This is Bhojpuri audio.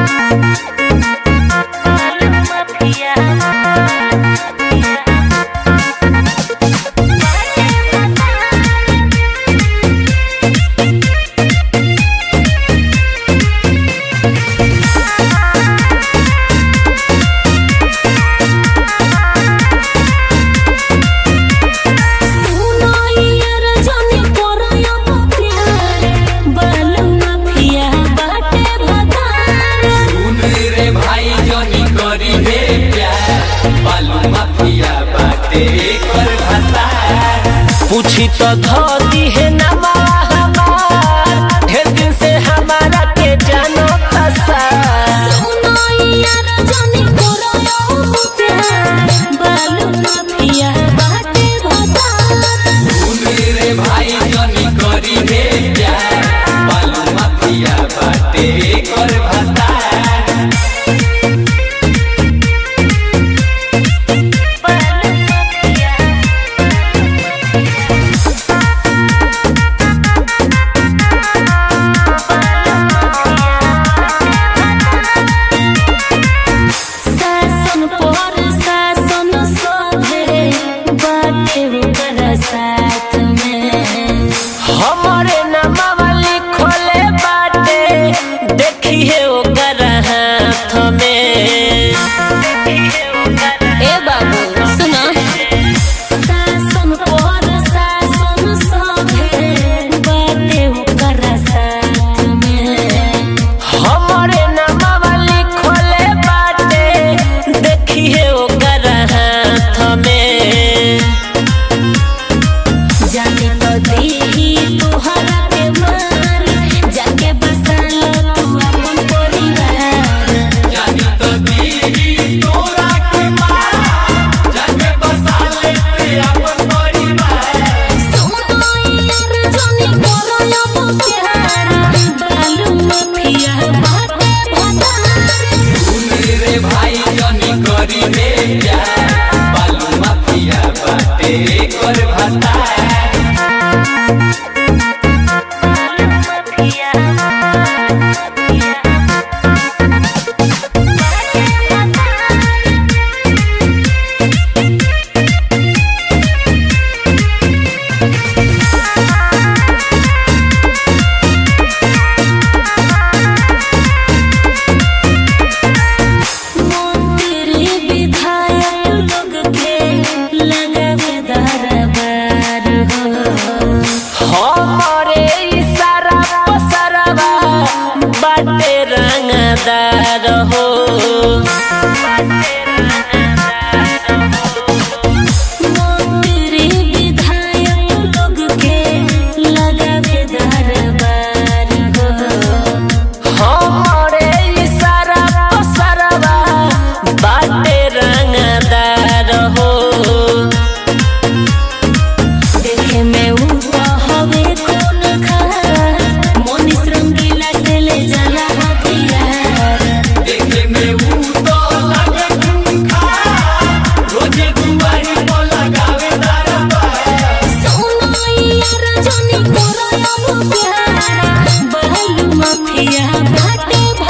पूछी तो धोती है नमा हमार, ढेर दिन से हमारा के जानो पसार। सुन रे भाई जनी करी हे प्यार, बालू माफिया बाटे कर भतार। हमारे नामा लिखले बाटे, देखी है ओकर हाथ में। ए बाबू सुना, शासन पर शासन सभे बाटे ओकर साथ में। हमारे नामा लिखले बाटे, देखी है ओकर हाथ में। जाने तो देही तोहरा के मार, जाके बसा लो तू अपन परिवार। जाने तो देही तोहरा के मार, जाके बसा ले तू अपन परिवार। सुनो यार जाने करो अब प्यार, बालू माफिया बाटे भतार। सुन रे भाई जाने करी हे प्यार, बालू माफिया बाटे कर भतार। हमारे इशारा पसरवा बाटे रंगदार हो। मंत्री विधायक लोग के लगावे दरबार हो। हमारे इशारा पसरवा बाटे रंगदार हो। देखे में बालू माफिया बाटे